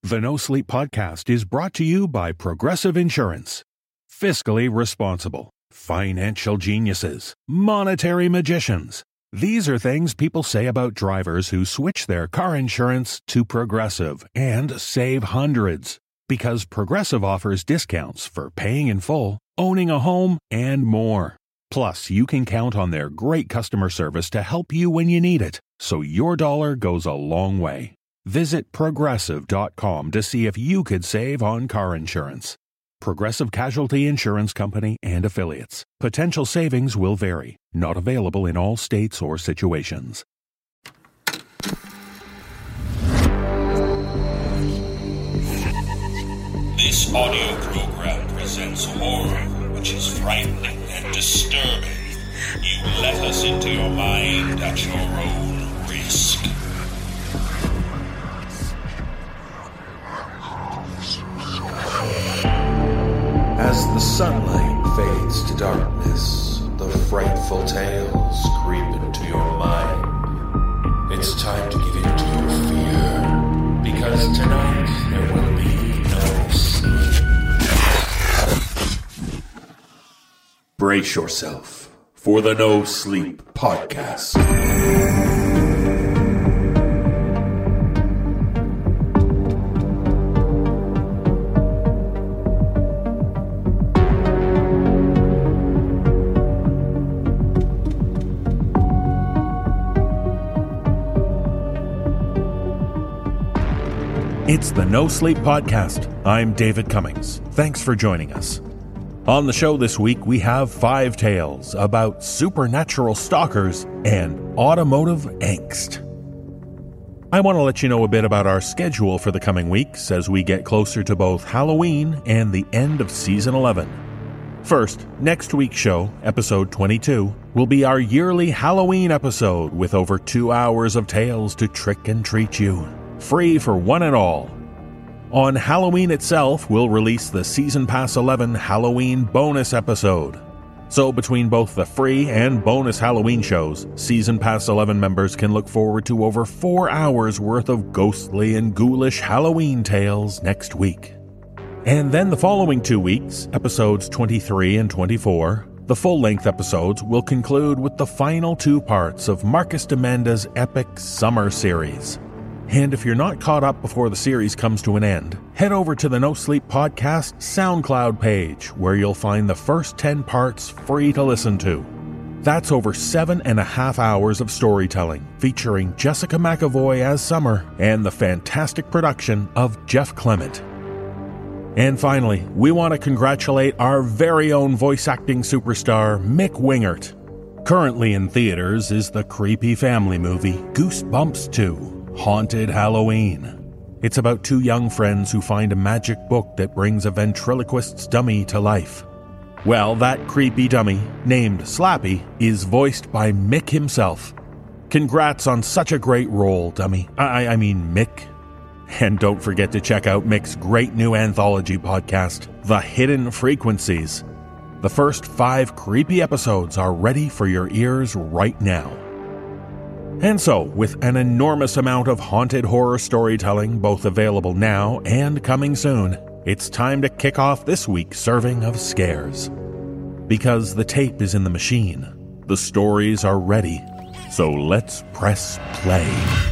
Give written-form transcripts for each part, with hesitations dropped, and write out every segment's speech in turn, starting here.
The No Sleep Podcast is brought to you by Progressive Insurance. Fiscally responsible, financial geniuses, monetary magicians. These are things people say about drivers who switch their car insurance to Progressive and save hundreds. Because Progressive offers discounts for paying in full, owning a home, and more. Plus, you can count on their great customer service to help you when you need it, so your dollar goes a long way. Visit Progressive.com to see if you could save on car insurance. Progressive Casualty Insurance Company and Affiliates. Potential savings will vary. Not available in all states or situations. This audio program presents horror, which is frightening and disturbing. You let us into your mind at your own risk. As the sunlight fades to darkness, the frightful tales creep into your mind. It's time to give in to your fear, because tonight there will be no sleep. Brace yourself for the No Sleep Podcast. It's the No Sleep Podcast. I'm David Cummings. Thanks for joining us. On the show this week, we have 5 tales about supernatural stalkers and automotive angst. I want to let you know a bit about our schedule for the coming weeks as we get closer to both Halloween and the end of Season 11. First, next week's show, episode 22, will be our yearly Halloween episode with over 2 hours of tales to trick and treat you. Free for one and all. On Halloween itself, we'll release the Season Pass 11 Halloween bonus episode. So between both the free and bonus Halloween shows, Season Pass 11 members can look forward to over 4 hours worth of ghostly and ghoulish Halloween tales next week. And then the following 2 weeks, episodes 23 and 24, the full-length episodes will conclude with the final 2 parts of Marcus Demanda's epic summer series. And if you're not caught up before the series comes to an end, head over to the No Sleep Podcast SoundCloud page, where you'll find the first 10 parts free to listen to. That's over 7.5 hours of storytelling, featuring Jessica McAvoy as Summer and the fantastic production of Jeff Clement. And finally, we want to congratulate our very own voice acting superstar, Mick Wingert. Currently in theaters is the creepy family movie Goosebumps 2. Haunted Halloween. It's about 2 young friends who find a magic book that brings a ventriloquist's dummy to life. Well, that creepy dummy, named Slappy, is voiced by Mick himself. Congrats on such a great role, dummy. I mean Mick. And don't forget to check out Mick's great new anthology podcast, The Hidden Frequencies. The first 5 creepy episodes are ready for your ears right now. And so, with an enormous amount of haunted horror storytelling both available now and coming soon, it's time to kick off this week's serving of scares. Because the tape is in the machine, the stories are ready, so let's press play.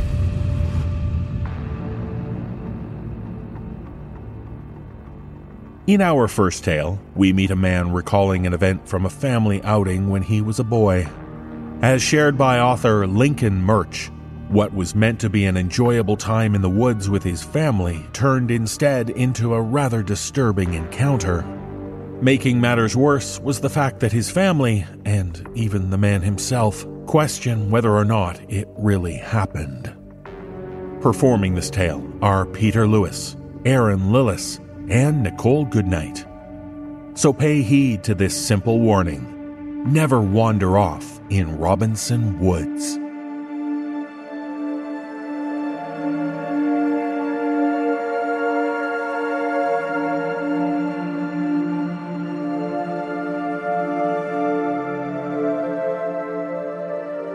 In our first tale, we meet a man recalling an event from a family outing when he was a boy. As shared by author Lincoln Murch, what was meant to be an enjoyable time in the woods with his family turned instead into a rather disturbing encounter. Making matters worse was the fact that his family, and even the man himself, question whether or not it really happened. Performing this tale are Peter Lewis, Aaron Lillis, and Nicole Goodnight. So pay heed to this simple warning. Never wander off in Robinson Woods.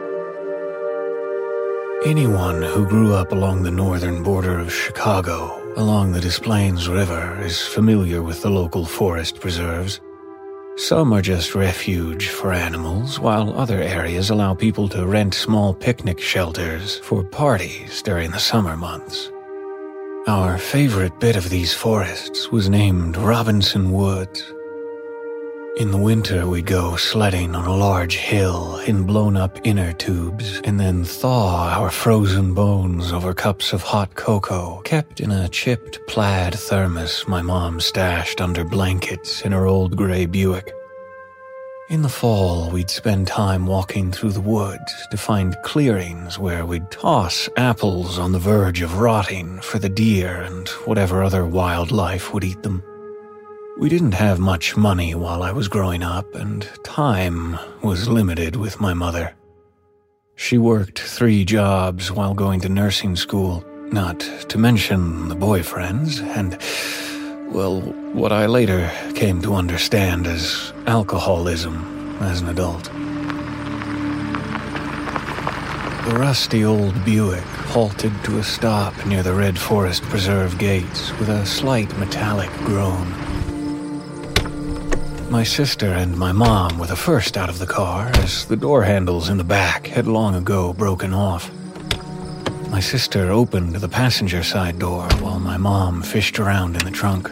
Anyone who grew up along the northern border of Chicago along the Des Plaines River is familiar with the local forest preserves. Some are just refuge for animals, while other areas allow people to rent small picnic shelters for parties during the summer months. Our favorite bit of these forests was named Robinson Woods. In the winter, we'd go sledding on a large hill in blown-up inner tubes and then thaw our frozen bones over cups of hot cocoa kept in a chipped plaid thermos my mom stashed under blankets in her old gray Buick. In the fall, we'd spend time walking through the woods to find clearings where we'd toss apples on the verge of rotting for the deer and whatever other wildlife would eat them. We didn't have much money while I was growing up, and time was limited with my mother. She worked 3 jobs while going to nursing school, not to mention the boyfriends, and, well, what I later came to understand as alcoholism as an adult. The rusty old Buick halted to a stop near the Red Forest Preserve gates with a slight metallic groan. My sister and my mom were the first out of the car, as the door handles in the back had long ago broken off. My sister opened the passenger side door while my mom fished around in the trunk.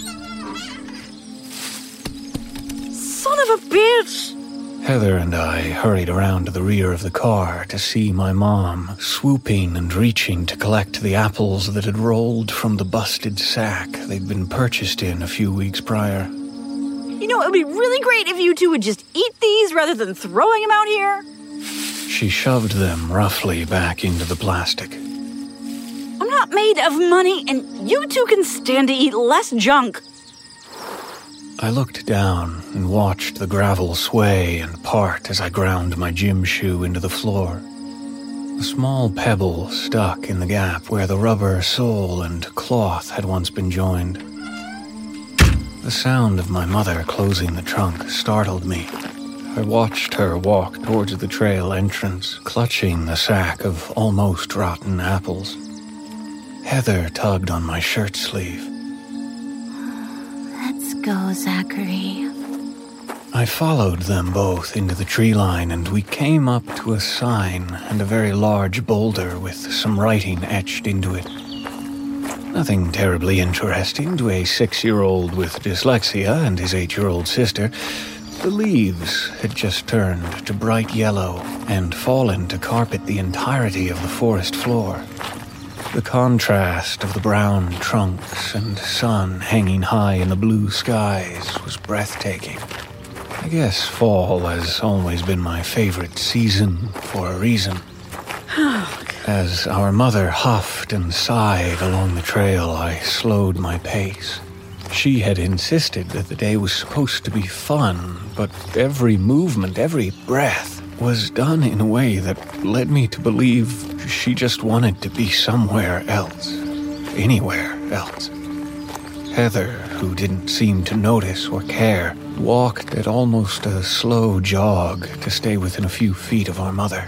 Son of a bitch! Heather and I hurried around to the rear of the car to see my mom swooping and reaching to collect the apples that had rolled from the busted sack they'd been purchased in a few weeks prior. You know, it would be really great if you two would just eat these rather than throwing them out here. She shoved them roughly back into the plastic. I'm not made of money, and you two can stand to eat less junk. I looked down and watched the gravel sway and part as I ground my gym shoe into the floor. A small pebble stuck in the gap where the rubber sole and cloth had once been joined. The sound of my mother closing the trunk startled me. I watched her walk towards the trail entrance, clutching the sack of almost rotten apples. Heather tugged on my shirt sleeve. Let's go, Zachary. I followed them both into the tree line, and we came up to a sign and a very large boulder with some writing etched into it. Nothing terribly interesting to a 6-year-old with dyslexia and his 8-year-old sister. The leaves had just turned to bright yellow and fallen to carpet the entirety of the forest floor. The contrast of the brown trunks and sun hanging high in the blue skies was breathtaking. I guess fall has always been my favorite season for a reason. As our mother huffed and sighed along the trail, I slowed my pace. She had insisted that the day was supposed to be fun, but every movement, every breath was done in a way that led me to believe she just wanted to be somewhere else. Anywhere else. Heather, who didn't seem to notice or care, walked at almost a slow jog to stay within a few feet of our mother.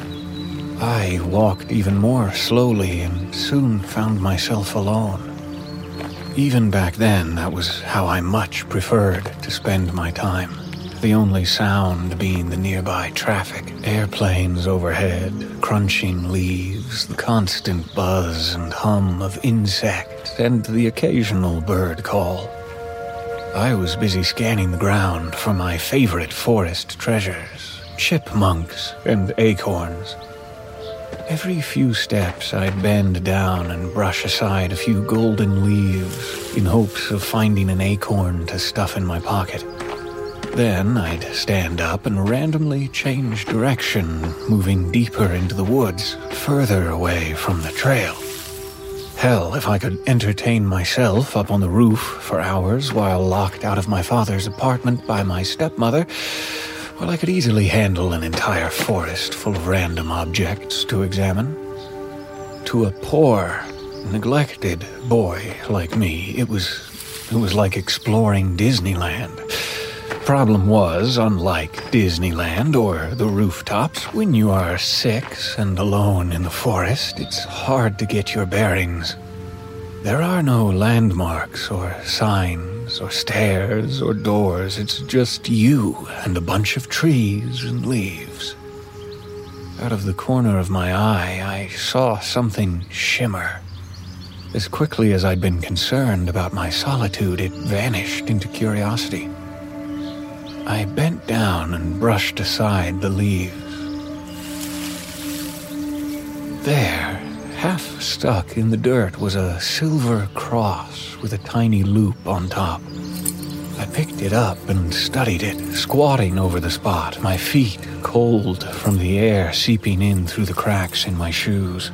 I walked even more slowly and soon found myself alone. Even back then, that was how I much preferred to spend my time. The only sound being the nearby traffic, airplanes overhead, crunching leaves, the constant buzz and hum of insects, and the occasional bird call. I was busy scanning the ground for my favorite forest treasures, chipmunks and acorns. Every few steps, I'd bend down and brush aside a few golden leaves in hopes of finding an acorn to stuff in my pocket. Then I'd stand up and randomly change direction, moving deeper into the woods, further away from the trail. Hell, if I could entertain myself up on the roof for hours while locked out of my father's apartment by my stepmother, well, I could easily handle an entire forest full of random objects to examine. To a poor, neglected boy like me, it was like exploring Disneyland. Problem was, unlike Disneyland or the rooftops, when you are 6 and alone in the forest, it's hard to get your bearings. There are no landmarks or signs or stairs or doors. It's just you and a bunch of trees and leaves. Out of the corner of my eye, I saw something shimmer. As quickly as I'd been concerned about my solitude, it vanished into curiosity. I bent down and brushed aside the leaves. There, half stuck in the dirt, was a silver cross with a tiny loop on top. I picked it up and studied it, squatting over the spot, my feet cold from the air seeping in through the cracks in my shoes.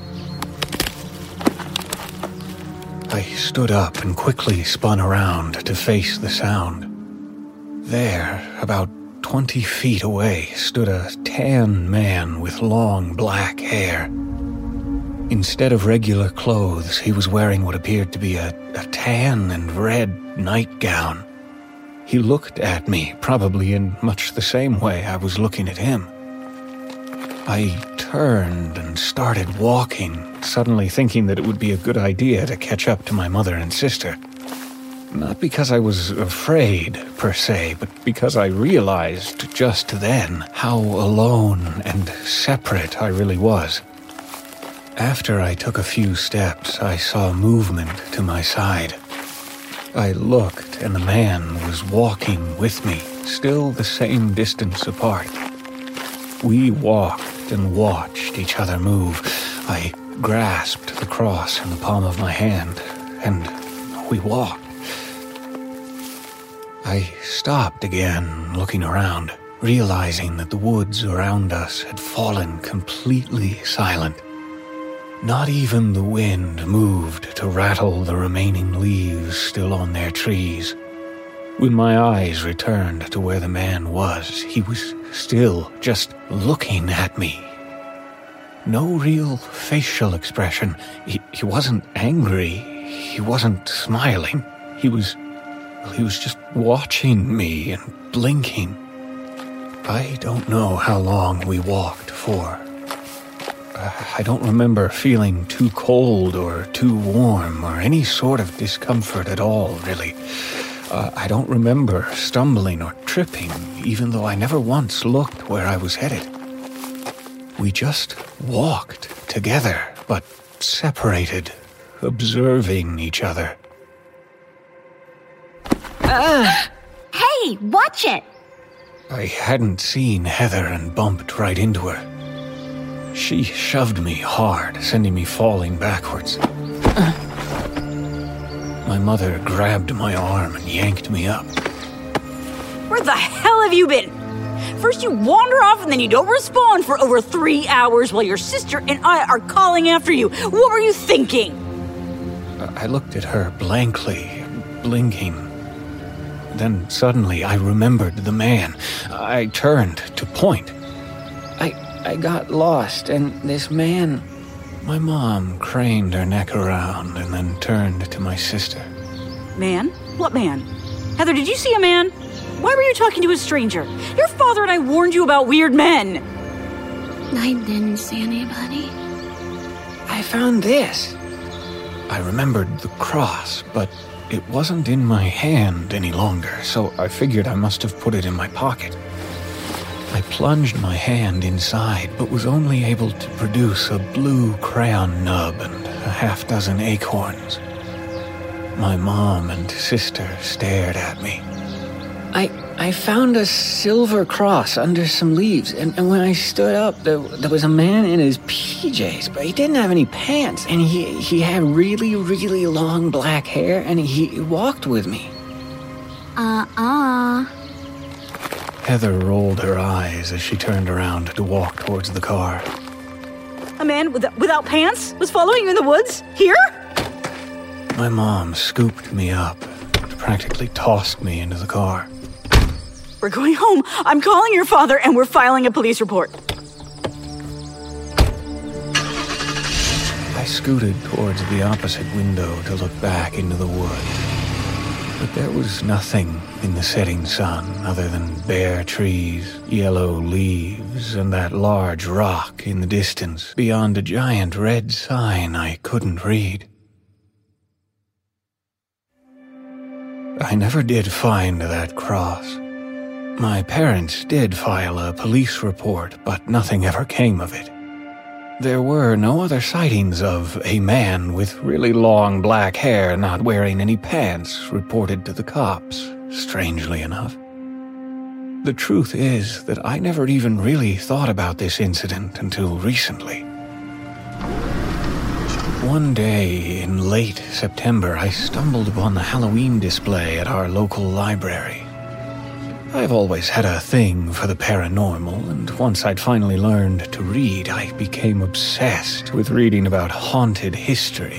I stood up and quickly spun around to face the sound. There, about 20 feet away, stood a tan man with long black hair. Instead of regular clothes, he was wearing what appeared to be a tan and red nightgown. He looked at me, probably in much the same way I was looking at him. I turned and started walking, suddenly thinking that it would be a good idea to catch up to my mother and sister. Not because I was afraid, per se, but because I realized just then how alone and separate I really was. After I took a few steps, I saw movement to my side. I looked, and the man was walking with me, still the same distance apart. We walked and watched each other move. I grasped the cross in the palm of my hand, and we walked. I stopped again, looking around, realizing that the woods around us had fallen completely silent. Not even the wind moved to rattle the remaining leaves still on their trees. When my eyes returned to where the man was, he was still just looking at me. No real facial expression. He wasn't angry. He wasn't smiling. He was just watching me and blinking. I don't know how long we walked for. I don't remember feeling too cold or too warm or any sort of discomfort at all, really. I don't remember stumbling or tripping, even though I never once looked where I was headed. We just walked together, but separated, observing each other. Hey, watch it! I hadn't seen Heather and bumped right into her. She shoved me hard, sending me falling backwards. My mother grabbed my arm and yanked me up. Where the hell have you been? First you wander off and then you don't respond for over 3 hours while your sister and I are calling after you. What were you thinking? I looked at her blankly, blinking. Then suddenly I remembered the man. I turned to point. I got lost, and this man... My mom craned her neck around and then turned to my sister. Man? What man? Heather, did you see a man? Why were you talking to a stranger? Your father and I warned you about weird men. I didn't see anybody. I found this. I remembered the cross, but it wasn't in my hand any longer, so I figured I must have put it in my pocket. I plunged my hand inside, but was only able to produce a blue crayon nub and a half-dozen acorns. My mom and sister stared at me. I found a silver cross under some leaves, and when I stood up, there was a man in his PJs, but he didn't have any pants, and he had really, really long black hair, and he walked with me. Heather rolled her eyes as she turned around to walk towards the car. A man without pants was following you in the woods? Here? My mom scooped me up and practically tossed me into the car. We're going home. I'm calling your father and we're filing a police report. I scooted towards the opposite window to look back into the wood. But there was nothing in the setting sun other than bare trees, yellow leaves, and that large rock in the distance beyond a giant red sign I couldn't read. I never did find that cross. My parents did file a police report, but nothing ever came of it. There were no other sightings of a man with really long black hair not wearing any pants reported to the cops, strangely enough. The truth is that I never even really thought about this incident until recently. One day in late September, I stumbled upon the Halloween display at our local library. I've always had a thing for the paranormal, and once I'd finally learned to read, I became obsessed with reading about haunted history.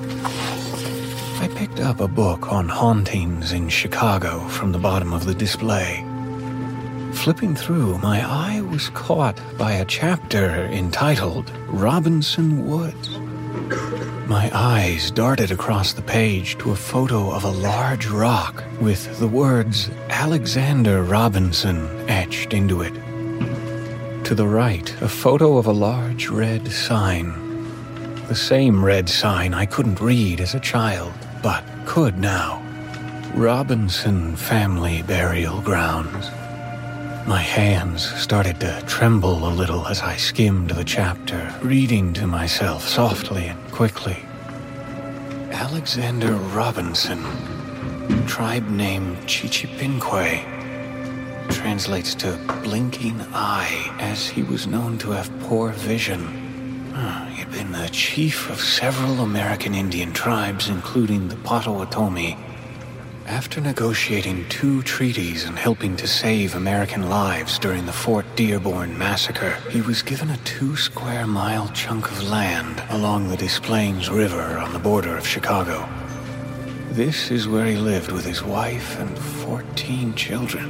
I picked up a book on hauntings in Chicago from the bottom of the display. Flipping through, my eye was caught by a chapter entitled Robinson Woods. My eyes darted across the page to a photo of a large rock with the words Alexander Robinson etched into it. To the right, a photo of a large red sign. The same red sign I couldn't read as a child, but could now. Robinson Family Burial Grounds. My hands started to tremble a little as I skimmed the chapter, reading to myself softly and quickly. Alexander Robinson, tribe name Chichipinque, translates to blinking eye, as he was known to have poor vision. He'd been the chief of several American Indian tribes, including the Potawatomi. After negotiating 2 treaties and helping to save American lives during the Fort Dearborn massacre, he was given a 2-square-mile chunk of land along the Des Plaines River on the border of Chicago. This is where he lived with his wife and 14 children.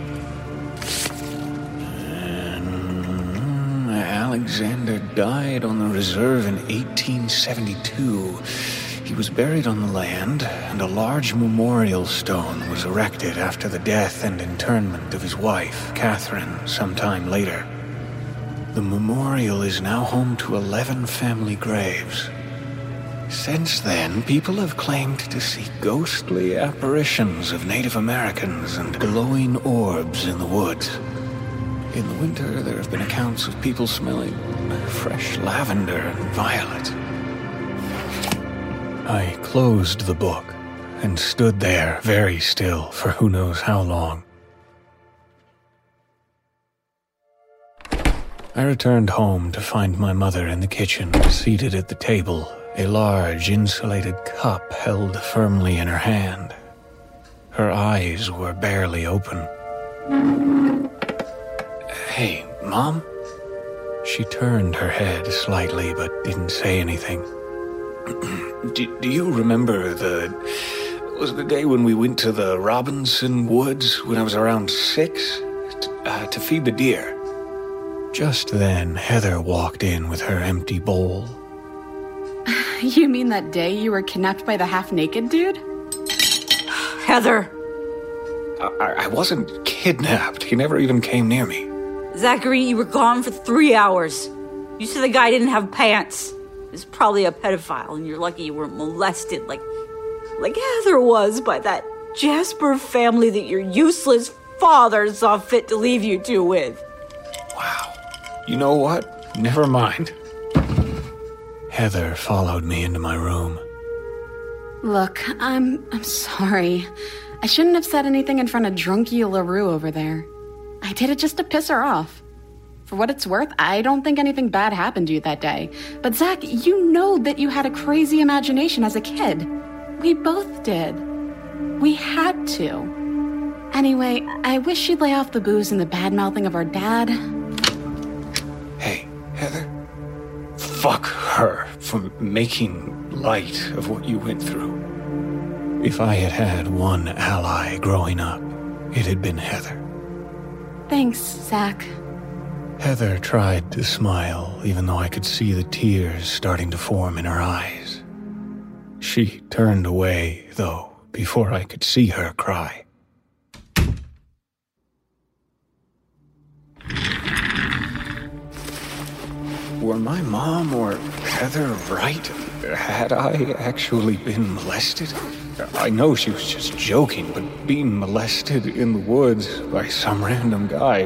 Alexander died on the reserve in 1872. He was buried on the land, and a large memorial stone was erected after the death and internment of his wife, Catherine, sometime later. The memorial is now home to 11 family graves. Since then, people have claimed to see ghostly apparitions of Native Americans and glowing orbs in the woods. In the winter, there have been accounts of people smelling fresh lavender and violet. I closed the book and stood there very still for who knows how long. I returned home to find my mother in the kitchen, seated at the table, a large insulated cup held firmly in her hand. Her eyes were barely open. "Hey, Mom?" She turned her head slightly but didn't say anything. Do you remember was the day when we went to the Robinson Woods when I was around 6 to feed the deer? Just then, Heather walked in with her empty bowl. You mean that day you were kidnapped by the half-naked dude? Heather! I wasn't kidnapped. He never even came near me. Zachary, you were gone for 3 hours. You said the guy didn't have pants. He's probably a pedophile, and you're lucky you weren't molested like Heather was by that Jasper family that your useless father saw fit to leave you two with. Wow. You know what? Never mind. Heather followed me into my room. Look, I'm sorry. I shouldn't have said anything in front of Drunky LaRue over there. I did it just to piss her off. For what it's worth, I don't think anything bad happened to you that day. But Zach, you know that you had a crazy imagination as a kid. We both did. We had to. Anyway, I wish you'd lay off the booze and the bad-mouthing of our dad. Hey, Heather. Fuck her for making light of what you went through. If I had had one ally growing up, it had been Heather. Thanks, Zach. Heather tried to smile, even though I could see the tears starting to form in her eyes. She turned away, though, before I could see her cry. Were my mom or Heather right? Had I actually been molested? I know she was just joking, but being molested in the woods by some random guy,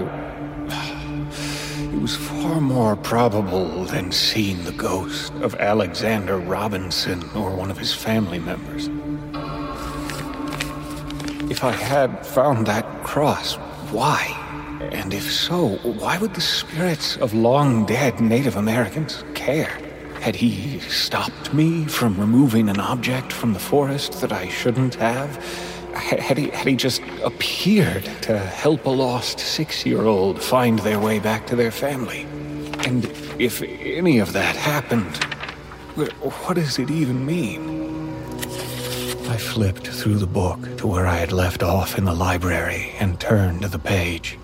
it was far more probable than seeing the ghost of Alexander Robinson or one of his family members. If I had found that cross, why? And if so, why would the spirits of long-dead Native Americans care? Had he stopped me from removing an object from the forest that I shouldn't have? Had he just appeared to help a lost 6-year-old find their way back to their family? And if any of that happened, what does it even mean? I flipped through the book to where I had left off in the library and turned to the page.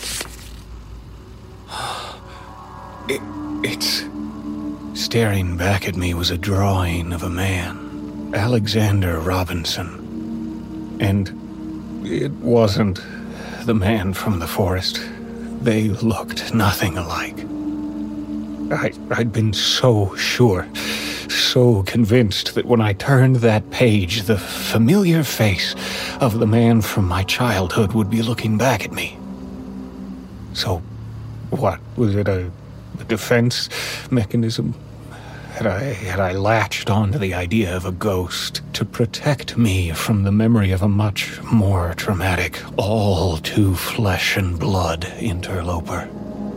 It's... Staring back at me was a drawing of a man, Alexander Robinson. And it wasn't the man from the forest. They looked nothing alike. I'd been so sure, so convinced that when I turned that page, the familiar face of the man from my childhood would be looking back at me. So, what? Was it a defense mechanism? Had I latched onto the idea of a ghost to protect me from the memory of a much more traumatic, all too flesh and blood interloper?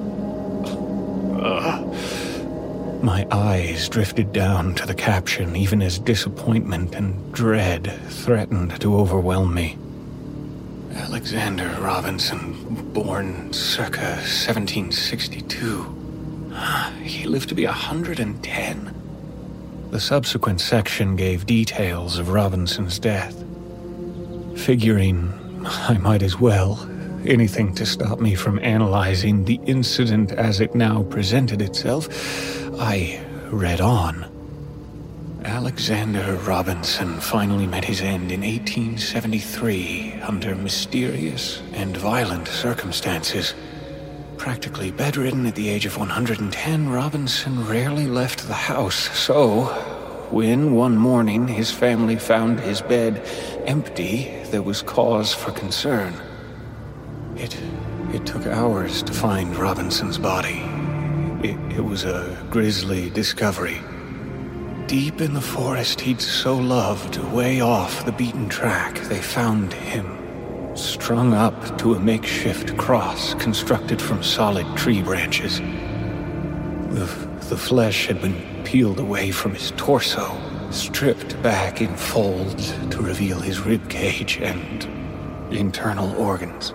My eyes drifted down to the caption even as disappointment and dread threatened to overwhelm me. Alexander Robinson, born circa 1762. He lived to be 110. The subsequent section gave details of Robinson's death. Figuring I might as well, anything to stop me from analyzing the incident as it now presented itself, I read on. Alexander Robinson finally met his end in 1873 under mysterious and violent circumstances. Practically bedridden at the age of 110, Robinson rarely left the house, so when one morning his family found his bed empty, there was cause for concern. It took hours to find Robinson's body. It was a grisly discovery. Deep in the forest he'd so loved, way off the beaten track, they found him strung up to a makeshift cross constructed from solid tree branches. The flesh had been peeled away from his torso, stripped back in folds to reveal his rib cage and internal organs.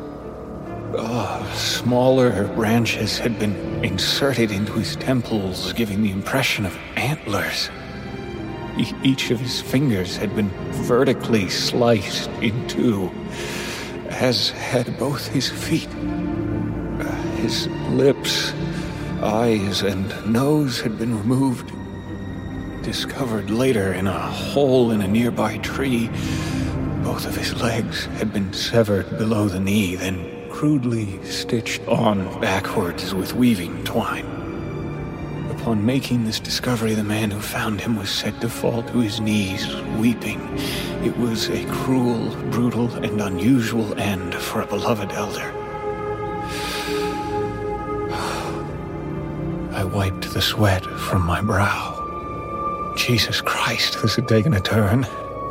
Smaller branches had been inserted into his temples, giving the impression of antlers. Each of his fingers had been vertically sliced in two, as had both his feet. His lips, eyes, and nose had been removed. Discovered later in a hole in a nearby tree, both of his legs had been severed below the knee, then crudely stitched on backwards with weaving twine. Upon making this discovery, the man who found him was said to fall to his knees, weeping. It was a cruel, brutal, and unusual end for a beloved elder. I wiped the sweat from my brow. Jesus Christ, this had taken a turn.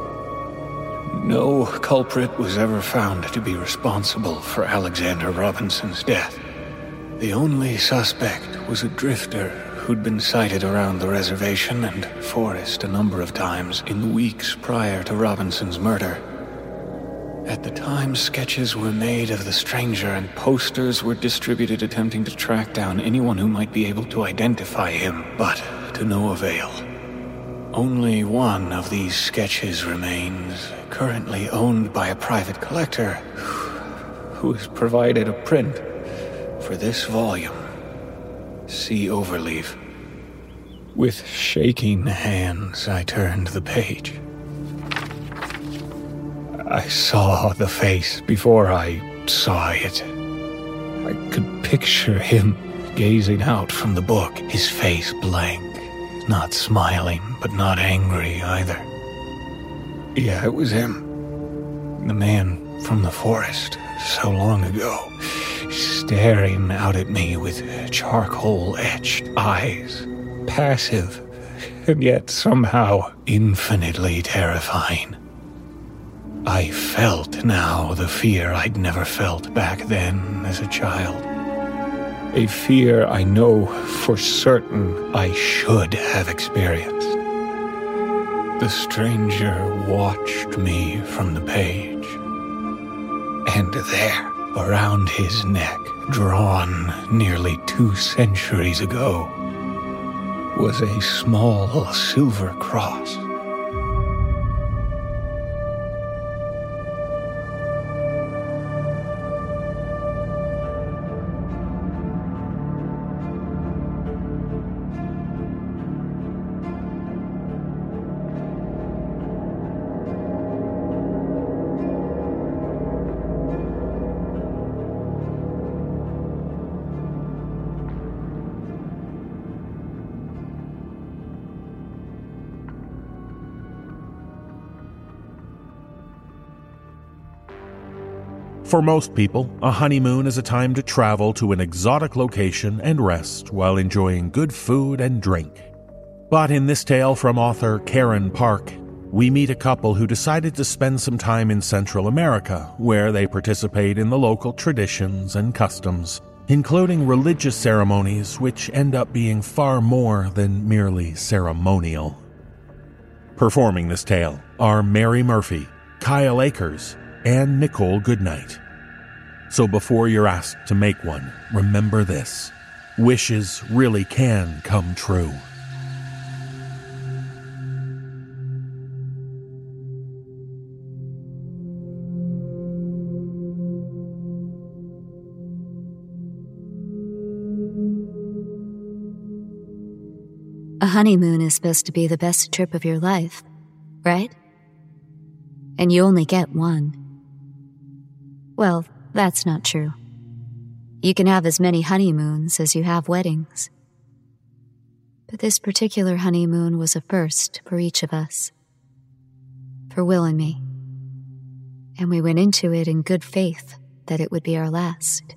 No culprit was ever found to be responsible for Alexander Robinson's death. The only suspect was a drifter who'd been sighted around the reservation and forest a number of times in the weeks prior to Robinson's murder. At the time, sketches were made of the stranger and posters were distributed attempting to track down anyone who might be able to identify him, but to no avail. Only one of these sketches remains, currently owned by a private collector who has provided a print for this volume. See overleaf. With shaking hands, I turned the page. I saw the face before I saw it. I could picture him gazing out from the book, his face blank, not smiling, but not angry either. Yeah, it was him. The man from the forest so long ago, staring out at me with charcoal-etched eyes, passive, and yet somehow infinitely terrifying. I felt now the fear I'd never felt back then as a child. A fear I know for certain I should have experienced. The stranger watched me from the page, and there, around his neck, drawn nearly 2 centuries ago, was a small silver cross. For most people, a honeymoon is a time to travel to an exotic location and rest while enjoying good food and drink. But in this tale from author Karen Park, we meet a couple who decided to spend some time in Central America, where they participate in the local traditions and customs, including religious ceremonies which end up being far more than merely ceremonial. Performing this tale are Mary Murphy, Kyle Akers, and Nicole Goodnight. So before you're asked to make one, remember this: wishes really can come true. A honeymoon is supposed to be the best trip of your life, right? And you only get one. Well, that's not true. You can have as many honeymoons as you have weddings. But this particular honeymoon was a first for each of us. For Will and me. And we went into it in good faith that it would be our last.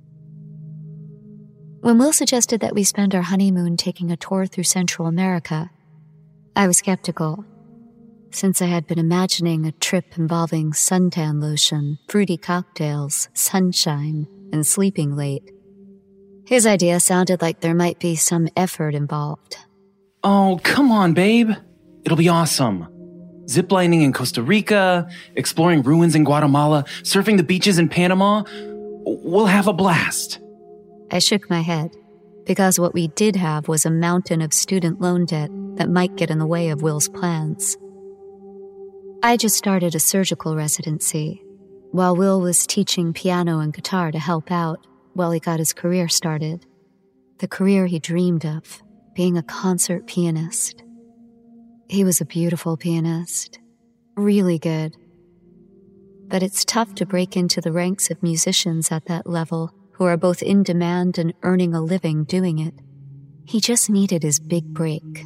When Will suggested that we spend our honeymoon taking a tour through Central America, I was skeptical, since I had been imagining a trip involving suntan lotion, fruity cocktails, sunshine, and sleeping late. His idea sounded like there might be some effort involved. Oh, come on, babe. It'll be awesome. Ziplining in Costa Rica, exploring ruins in Guatemala, surfing the beaches in Panama. We'll have a blast. I shook my head, because what we did have was a mountain of student loan debt that might get in the way of Will's plans. I just started a surgical residency, while Will was teaching piano and guitar to help out while he got his career started. The career he dreamed of, being a concert pianist. He was a beautiful pianist, really good. But it's tough to break into the ranks of musicians at that level who are both in demand and earning a living doing it. He just needed his big break.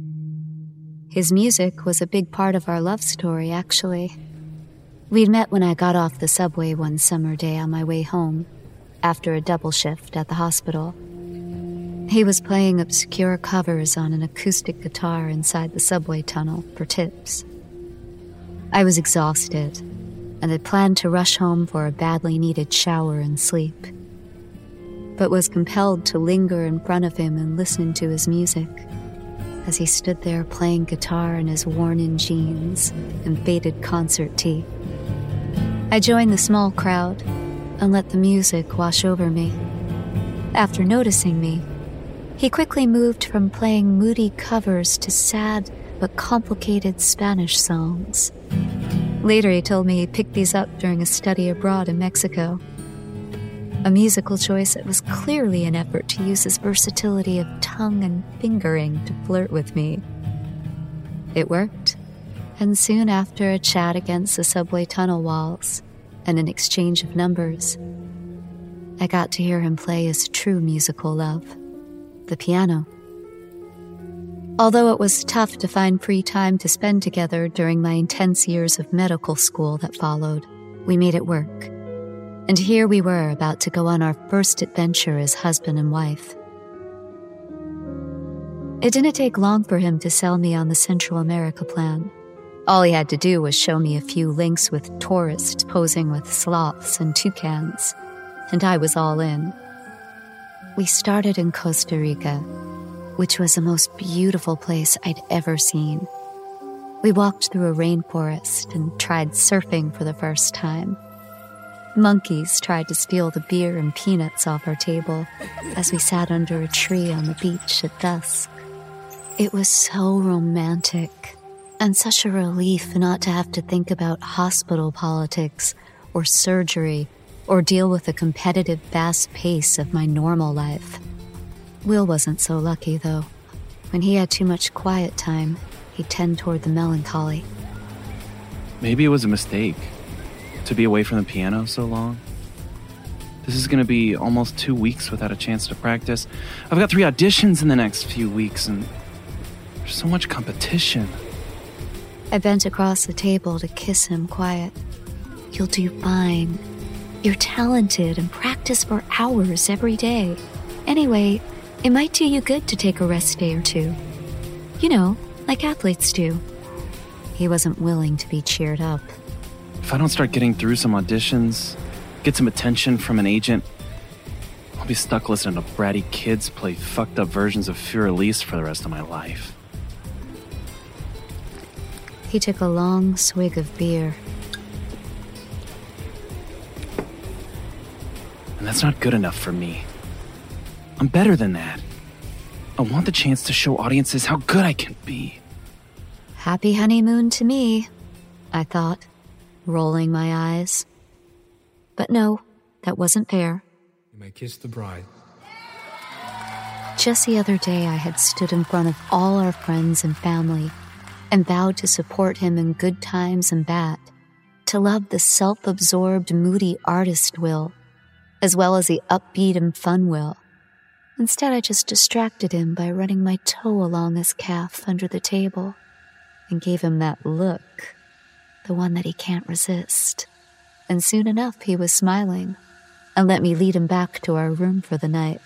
His music was a big part of our love story, actually. We'd met when I got off the subway one summer day on my way home, after a double shift at the hospital. He was playing obscure covers on an acoustic guitar inside the subway tunnel for tips. I was exhausted, and had planned to rush home for a badly needed shower and sleep, but was compelled to linger in front of him and listen to his music, as he stood there playing guitar in his worn-in jeans and faded concert tee. I joined the small crowd and let the music wash over me. After noticing me, he quickly moved from playing moody covers to sad but complicated Spanish songs. Later he told me he picked these up during a study abroad in Mexico. A musical choice that was clearly an effort to use his versatility of tongue and fingering to flirt with me. It worked, and soon after a chat against the subway tunnel walls and an exchange of numbers, I got to hear him play his true musical love, the piano. Although it was tough to find free time to spend together during my intense years of medical school that followed, we made it work. And here we were about to go on our first adventure as husband and wife. It didn't take long for him to sell me on the Central America plan. All he had to do was show me a few links with tourists posing with sloths and toucans, and I was all in. We started in Costa Rica, which was the most beautiful place I'd ever seen. We walked through a rainforest and tried surfing for the first time. Monkeys tried to steal the beer and peanuts off our table as we sat under a tree on the beach at dusk. It was so romantic, and such a relief not to have to think about hospital politics or surgery or deal with the competitive fast pace of my normal life. Will wasn't so lucky, though. When he had too much quiet time, he'd tend toward the melancholy. Maybe it was a mistake to be away from the piano so long. This is going to be almost 2 weeks without a chance to practice. I've got 3 auditions in the next few weeks, and there's so much competition. I bent across the table to kiss him quiet. You'll do fine. You're talented and practice for hours every day. Anyway, it might do you good to take a rest day or 2. You know, like athletes do. He wasn't willing to be cheered up. If I don't start getting through some auditions, get some attention from an agent, I'll be stuck listening to bratty kids play fucked up versions of Fur Elise for the rest of my life. He took a long swig of beer. And that's not good enough for me. I'm better than that. I want the chance to show audiences how good I can be. Happy honeymoon to me, I thought, rolling my eyes. But no, that wasn't fair. You may kiss the bride. Just the other day, I had stood in front of all our friends and family and vowed to support him in good times and bad, to love the self-absorbed, moody artist Will, as well as the upbeat and fun Will. Instead, I just distracted him by running my toe along his calf under the table and gave him that look, the one that he can't resist. And soon enough, he was smiling and let me lead him back to our room for the night.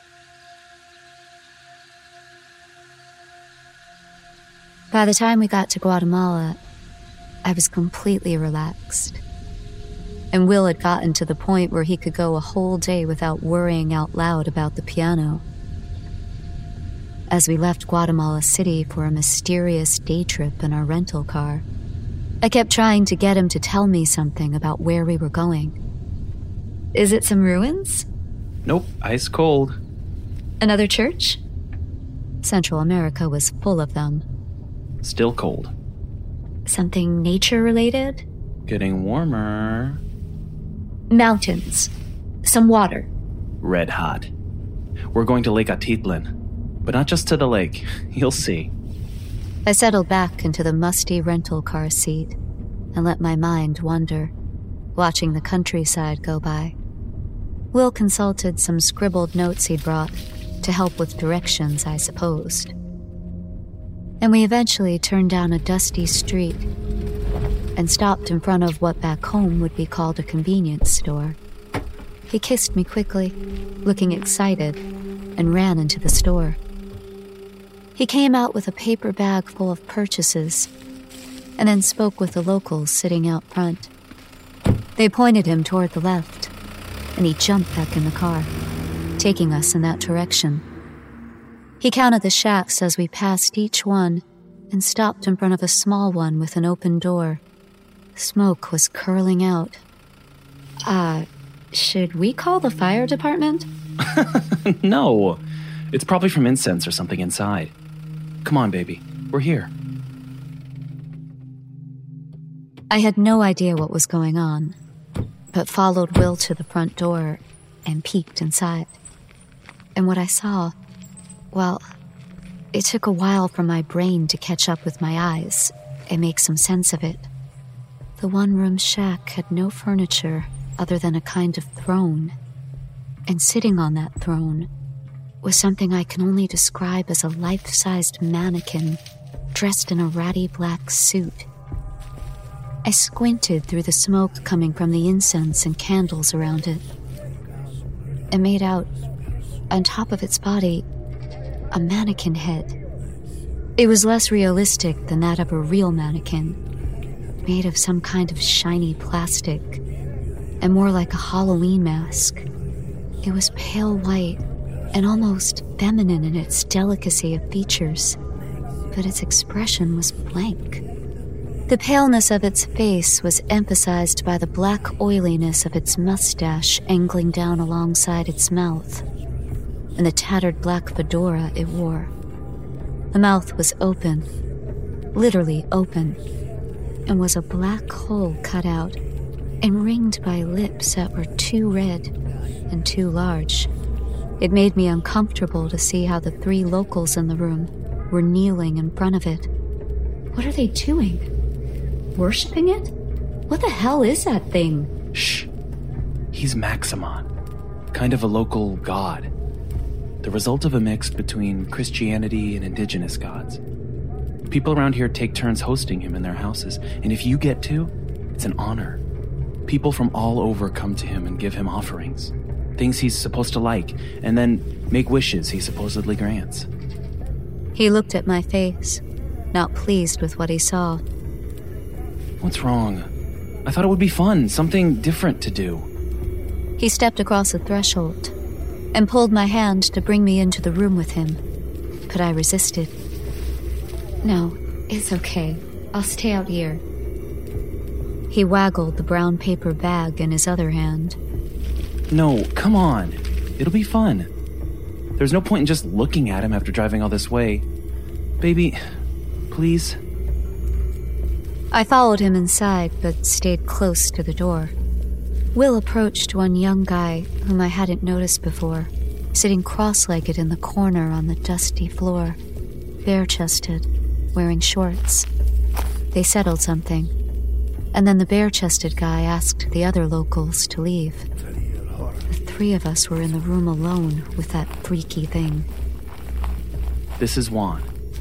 By the time we got to Guatemala, I was completely relaxed. And Will had gotten to the point where he could go a whole day without worrying out loud about the piano. As we left Guatemala City for a mysterious day trip in our rental car, I kept trying to get him to tell me something about where we were going. Is it some ruins? Nope, ice cold. Another church? Central America was full of them. Still cold. Something nature-related? Getting warmer. Mountains. Some water. Red hot. We're going to Lake Atitlan, but not just to the lake. You'll see. I settled back into the musty rental car seat and let my mind wander, watching the countryside go by. Will consulted some scribbled notes he'd brought to help with directions, I supposed. And we eventually turned down a dusty street and stopped in front of what back home would be called a convenience store. He kissed me quickly, looking excited, and ran into the store. He came out with a paper bag full of purchases and then spoke with the locals sitting out front. They pointed him toward the left, and he jumped back in the car, taking us in that direction. He counted the shacks as we passed each one and stopped in front of a small one with an open door. Smoke was curling out. Should we call the fire department? No. It's probably from incense or something inside. Come on, baby. We're here. I had no idea what was going on, but followed Will to the front door and peeked inside. And what I saw, well, it took a while for my brain to catch up with my eyes and make some sense of it. The one-room shack had no furniture other than a kind of throne. And sitting on that throne was something I can only describe as a life-sized mannequin dressed in a ratty black suit. I squinted through the smoke coming from the incense and candles around it, and made out, on top of its body, a mannequin head. It was less realistic than that of a real mannequin, made of some kind of shiny plastic, and more like a Halloween mask. It was pale white and almost feminine in its delicacy of features, but its expression was blank. The paleness of its face was emphasized by the black oiliness of its mustache angling down alongside its mouth, and the tattered black fedora it wore. The mouth was open, literally open, and was a black hole cut out and ringed by lips that were too red and too large. It made me uncomfortable to see how the 3 locals in the room were kneeling in front of it. What are they doing? Worshipping it? What the hell is that thing? Shh. He's Maximon, kind of a local god. The result of a mix between Christianity and indigenous gods. People around here take turns hosting him in their houses, and if you get to, it's an honor. People from all over come to him and give him offerings, things he's supposed to like, and then make wishes he supposedly grants. He looked at my face, not pleased with what he saw. What's wrong? I thought it would be fun, something different to do. He stepped across the threshold and pulled my hand to bring me into the room with him, but I resisted. No, it's okay. I'll stay out here. He waggled the brown paper bag in his other hand. No, come on. It'll be fun. There's no point in just looking at him after driving all this way. Baby, please. I followed him inside, but stayed close to the door. Will approached one young guy whom I hadn't noticed before, sitting cross-legged in the corner on the dusty floor, bare-chested, wearing shorts. They settled something, and then the bare-chested guy asked the other locals to leave. The 3 of us were in the room alone with that freaky thing. This is Juan.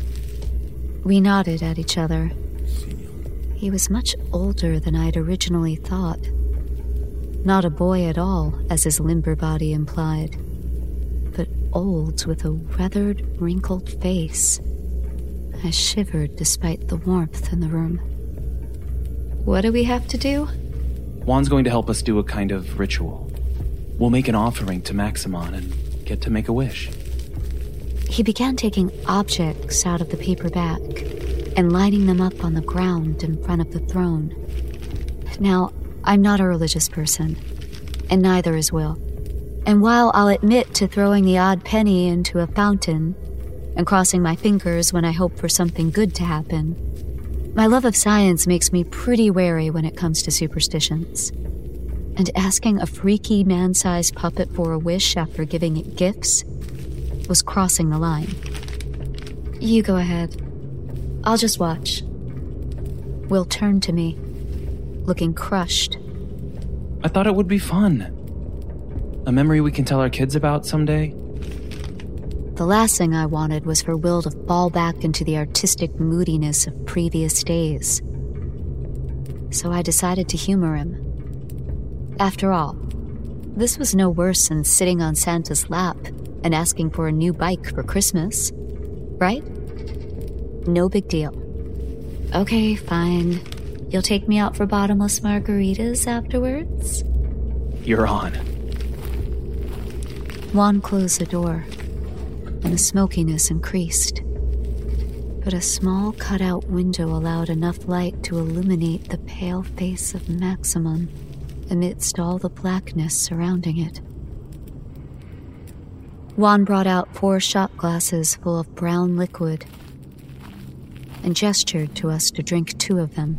We nodded at each other. He was much older than I'd originally thought. Not a boy at all, as his limber body implied, but old with a weathered, wrinkled face. I shivered despite the warmth in the room. What do we have to do? Juan's going to help us do a kind of ritual. We'll make an offering to Maximon and get to make a wish. He began taking objects out of the paper bag and lining them up on the ground in front of the throne. Now, I'm not a religious person, and neither is Will. And while I'll admit to throwing the odd penny into a fountain and crossing my fingers when I hope for something good to happen, my love of science makes me pretty wary when it comes to superstitions. And asking a freaky man-sized puppet for a wish after giving it gifts was crossing the line. You go ahead. I'll just watch. Will turned to me, looking crushed. I thought it would be fun. A memory we can tell our kids about someday. The last thing I wanted was for Will to fall back into the artistic moodiness of previous days. So I decided to humor him. After all, this was no worse than sitting on Santa's lap and asking for a new bike for Christmas, right? No big deal. Okay, fine. You'll take me out for bottomless margaritas afterwards? You're on. Juan closed the door, and the smokiness increased. But a small cutout window allowed enough light to illuminate the pale face of Maximon amidst all the blackness surrounding it. Juan brought out 4 shot glasses full of brown liquid and gestured to us to drink 2 of them.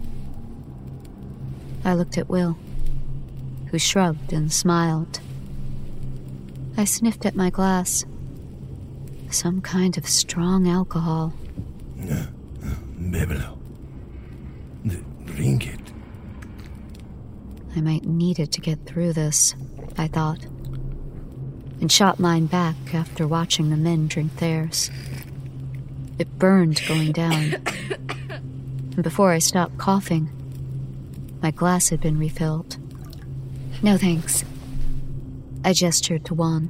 I looked at Will, who shrugged and smiled. I sniffed at my glass. Some kind of strong alcohol. Bébelo. Drink it. I might need it to get through this, I thought. and shot mine back after watching the men drink theirs. It burned going down, and before I stopped coughing, my glass had been refilled. No thanks. I gestured to Juan.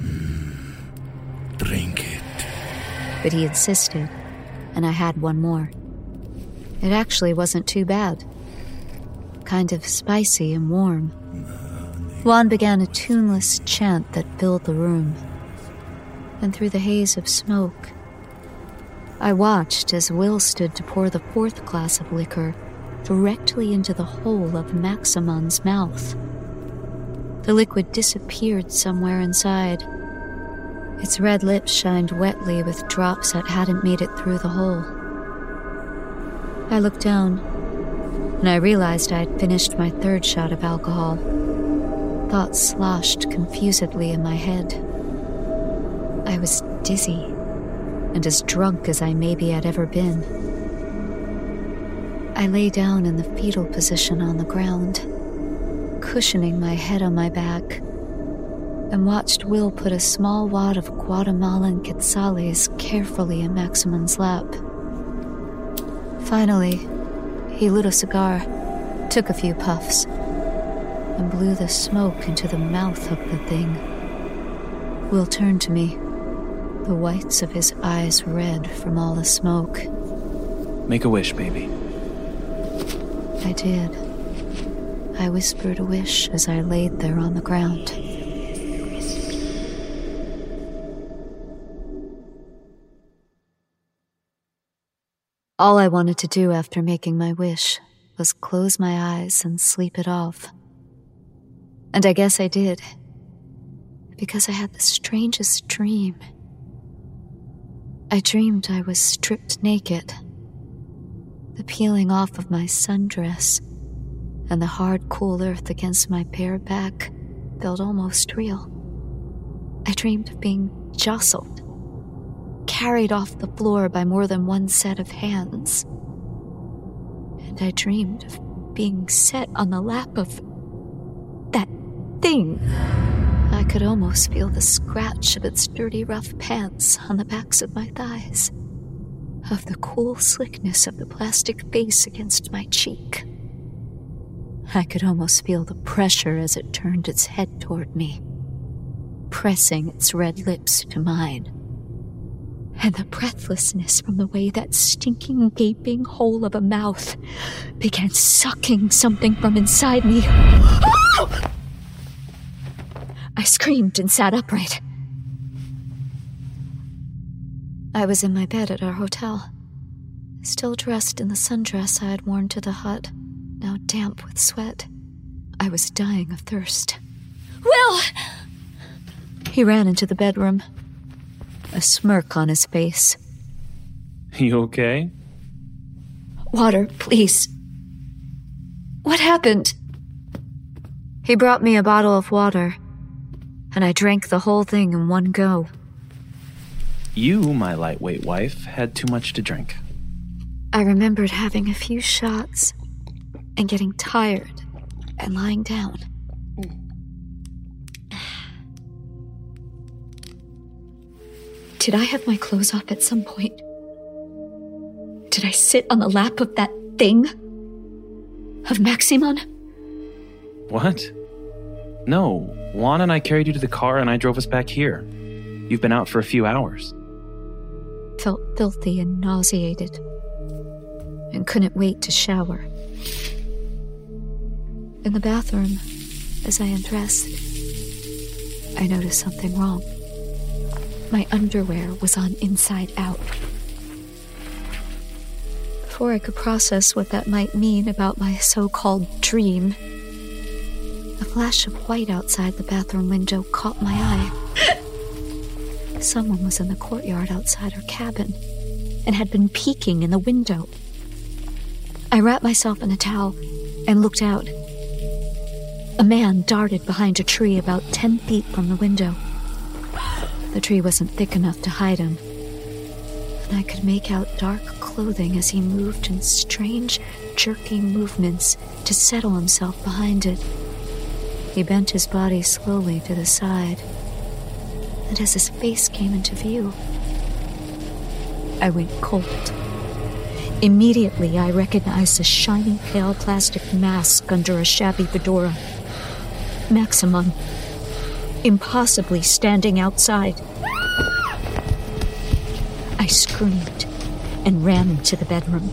Drink it. But he insisted, and I had one more. It actually wasn't too bad. Kind of spicy and warm. Juan began a tuneless chant that filled the room. And through the haze of smoke, I watched as Will stood to pour the fourth glass of liquor directly into the hole of Maximon's mouth. The liquid disappeared somewhere inside. Its red lips shined wetly with drops that hadn't made it through the hole. I looked down, and I realized I'd finished my third shot of alcohol. Thoughts sloshed confusedly in my head. I was dizzy, and as drunk as I maybe had ever been. I lay down in the fetal position on the ground, cushioning my head on my back, and watched Will put a small wad of Guatemalan quetzales carefully in Maximon's lap. Finally, he lit a cigar, took a few puffs, and blew the smoke into the mouth of the thing. Will turned to me, the whites of his eyes red from all the smoke. Make a wish, baby. I did. I whispered a wish as I laid there on the ground. All I wanted to do after making my wish was close my eyes and sleep it off. And I guess I did, because I had the strangest dream. I dreamed I was stripped naked. The peeling off of my sundress and the hard, cool earth against my bare back felt almost real. I dreamed of being jostled, carried off the floor by more than one set of hands. And I dreamed of being set on the lap of that thing. I could almost feel the scratch of its dirty, rough pants on the backs of my thighs, of the cool slickness of the plastic face against my cheek. I could almost feel the pressure as it turned its head toward me, pressing its red lips to mine. And the breathlessness from the way that stinking, gaping hole of a mouth began sucking something from inside me. I screamed and sat upright. I was in my bed at our hotel, still dressed in the sundress I had worn to the hut, now damp with sweat. I was dying of thirst. Will! He ran into the bedroom, a smirk on his face. You okay? Water, please. What happened? He brought me a bottle of water, and I drank the whole thing in one go. You, my lightweight wife, had too much to drink. I remembered having a few shots and getting tired and lying down. Did I have my clothes off at some point? Did I sit on the lap of that thing? Of Maximon? What? No, Juan and I carried you to the car and I drove us back here. You've been out for a few hours. Felt filthy and nauseated, and couldn't wait to shower. In the bathroom, as I undressed, I noticed something wrong. My underwear was on inside out. Before I could process what that might mean about my so-called dream, a flash of white outside the bathroom window caught my eye. Someone was in the courtyard outside our cabin and had been peeking in the window. I wrapped myself in a towel and looked out. A man darted behind a tree about 10 feet from the window. The tree wasn't thick enough to hide him, and I could make out dark clothing as he moved in strange, jerking movements to settle himself behind it. He bent his body slowly to the side, and as his face came into view, I went cold. Immediately, I recognized a shiny, pale plastic mask under a shabby fedora. Maximum, impossibly standing outside. I screamed and ran into the bedroom.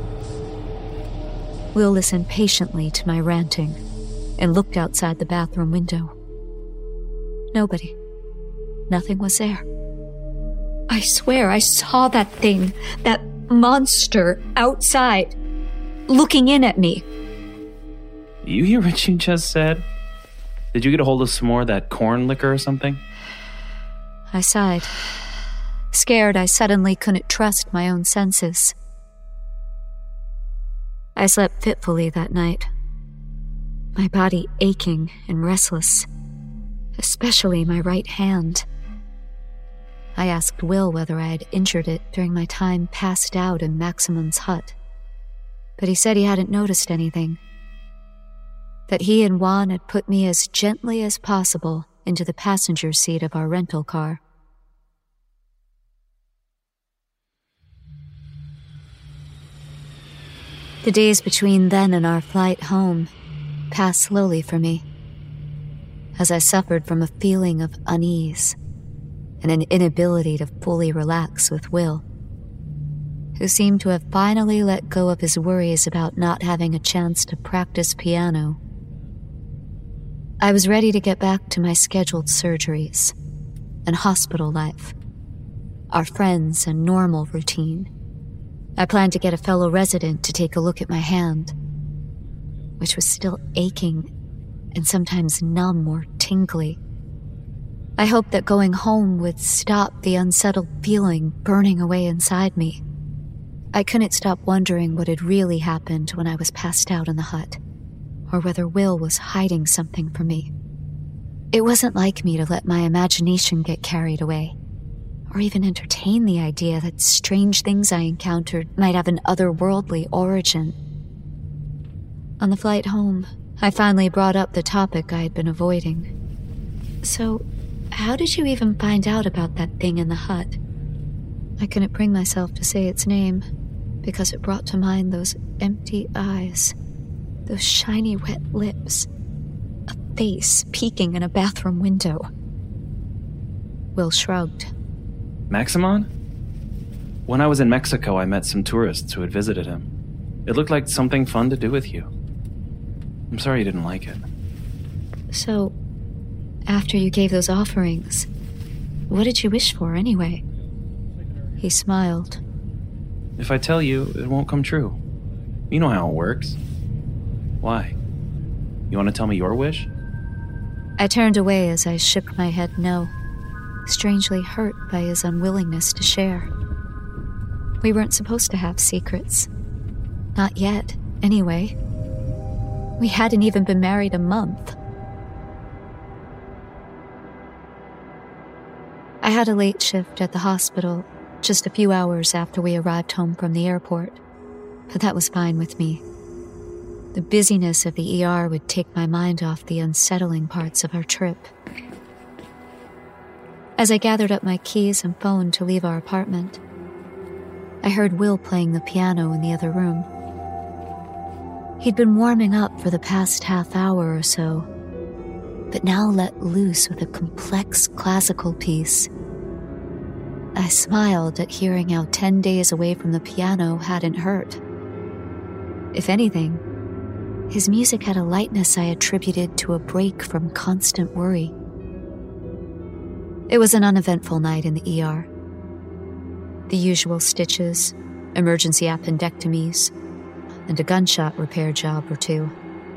Will listened patiently to my ranting and looked outside the bathroom window. Nobody. Nothing was there. I swear I saw that thing, that monster outside, looking in at me. You hear what you just said? Did you get a hold of some more of that corn liquor or something? I sighed. Scared, I suddenly couldn't trust my own senses. I slept fitfully that night, my body aching and restless, especially my right hand. I asked Will whether I had injured it during my time passed out in Maximum's hut, but he said he hadn't noticed anything, that he and Juan had put me as gently as possible into the passenger seat of our rental car. The days between then and our flight home passed slowly for me, as I suffered from a feeling of unease and an inability to fully relax with Will, who seemed to have finally let go of his worries about not having a chance to practice piano. I was ready to get back to my scheduled surgeries and hospital life, our friends and normal routine. I planned to get a fellow resident to take a look at my hand, which was still aching and sometimes numb or tingly. I hoped that going home would stop the unsettled feeling burning away inside me. I couldn't stop wondering what had really happened when I was passed out in the hut, or whether Will was hiding something from me. It wasn't like me to let my imagination get carried away, or even entertain the idea that strange things I encountered might have an otherworldly origin. On the flight home, I finally brought up the topic I had been avoiding. So, how did you even find out about that thing in the hut? I couldn't bring myself to say its name, because it brought to mind those empty eyes, those shiny wet lips, a face peeking in a bathroom window. Will shrugged. Maximon? When I was in Mexico, I met some tourists who had visited him. It looked like something fun to do with you. I'm sorry you didn't like it. So, after you gave those offerings, what did you wish for anyway? He smiled. If I tell you, it won't come true. You know how it works. Why? You want to tell me your wish? I turned away as I shook my head no, strangely hurt by his unwillingness to share. We weren't supposed to have secrets. Not yet, anyway. We hadn't even been married a month. I had a late shift at the hospital just a few hours after we arrived home from the airport, but that was fine with me. The busyness of the ER would take my mind off the unsettling parts of our trip. As I gathered up my keys and phone to leave our apartment, I heard Will playing the piano in the other room. He'd been warming up for the past half hour or so, but now let loose with a complex classical piece. I smiled at hearing how 10 days away from the piano hadn't hurt. If anything, his music had a lightness I attributed to a break from constant worry. It was an uneventful night in the ER. The usual stitches, emergency appendectomies, and a gunshot repair job or two.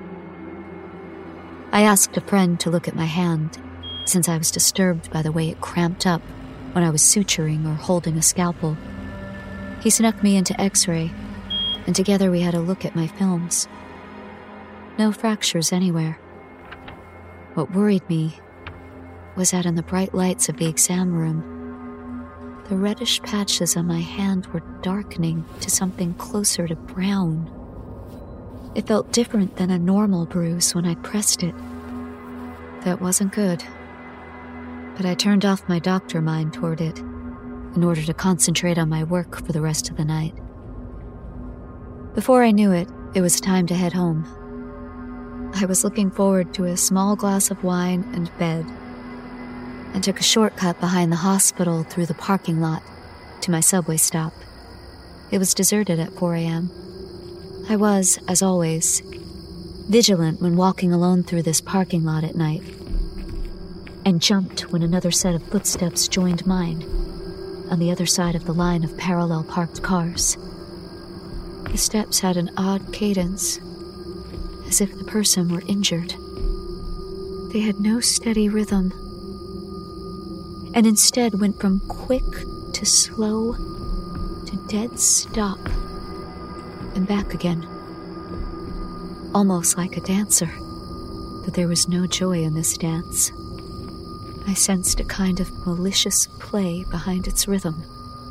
I asked a friend to look at my hand, since I was disturbed by the way it cramped up when I was suturing or holding a scalpel. He snuck me into X-ray, and together we had a look at my films. No fractures anywhere. What worried me was that in the bright lights of the exam room, the reddish patches on my hand were darkening to something closer to brown. It felt different than a normal bruise when I pressed it. That wasn't good. but I turned off my doctor mind toward it in order to concentrate on my work for the rest of the night. Before I knew it, it was time to head home. I was looking forward to a small glass of wine and bed, and took a shortcut behind the hospital through the parking lot to my subway stop. It was deserted at 4 a.m. I was, as always, vigilant when walking alone through this parking lot at night, and jumped when another set of footsteps joined mine on the other side of the line of parallel parked cars. The steps had an odd cadence, as if the person were injured. They had no steady rhythm, and instead went from quick to slow to dead stop and back again. Almost like a dancer, but there was no joy in this dance. I sensed a kind of malicious play behind its rhythm.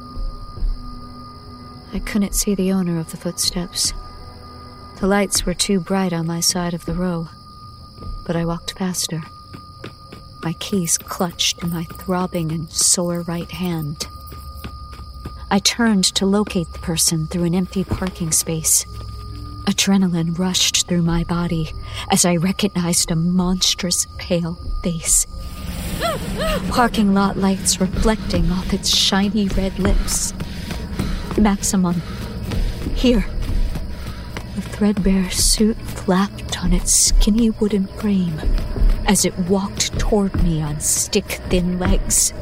I couldn't see the owner of the footsteps. The lights were too bright on my side of the row, but I walked faster, my keys clutched in my throbbing and sore right hand. I turned to locate the person through an empty parking space. Adrenaline rushed through my body as I recognized a monstrous pale face. Parking lot lights reflecting off its shiny red lips. Maximum. Here. The threadbare suit flapped on its skinny wooden frame as it walked toward me on stick-thin legs.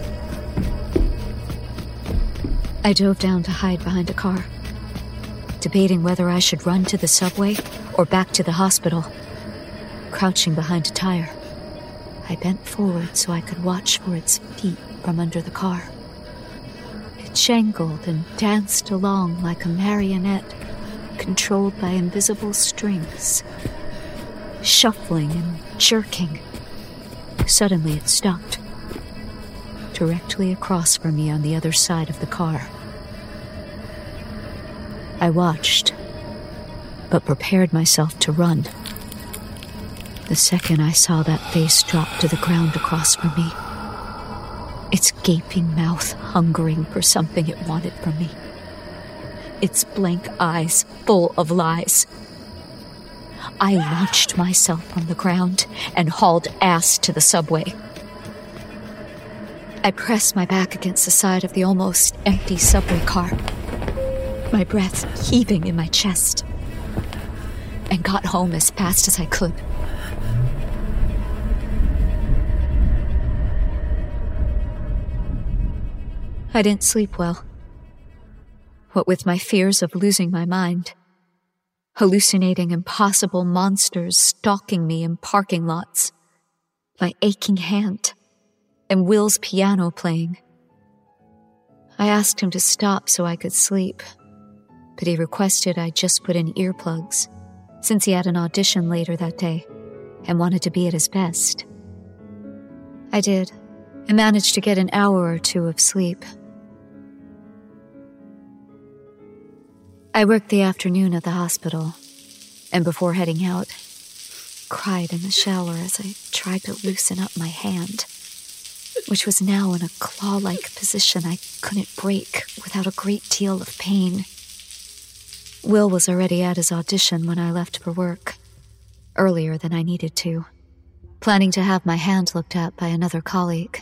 I dove down to hide behind a car, debating whether I should run to the subway or back to the hospital. Crouching behind a tire, I bent forward so I could watch for its feet from under the car. It jangled and danced along like a marionette controlled by invisible strings, shuffling and jerking. Suddenly it stopped, directly across from me on the other side of the car. I watched, but prepared myself to run. The second I saw that face drop to the ground across from me, its gaping mouth hungering for something it wanted from me, its blank eyes full of lies, I launched myself from the ground and hauled ass to the subway. I pressed my back against the side of the almost empty subway car, my breath heaving in my chest, and got home as fast as I could. I didn't sleep well. What with my fears of losing my mind, hallucinating impossible monsters stalking me in parking lots, my aching hand, and Will's piano playing. I asked him to stop so I could sleep, but he requested I just put in earplugs, since he had an audition later that day and wanted to be at his best. I did, and managed to get an hour or two of sleep. I worked the afternoon at the hospital, and before heading out, cried in the shower as I tried to loosen up my hand, which was now in a claw-like position I couldn't break without a great deal of pain. Will was already at his audition when I left for work, earlier than I needed to, planning to have my hand looked at by another colleague.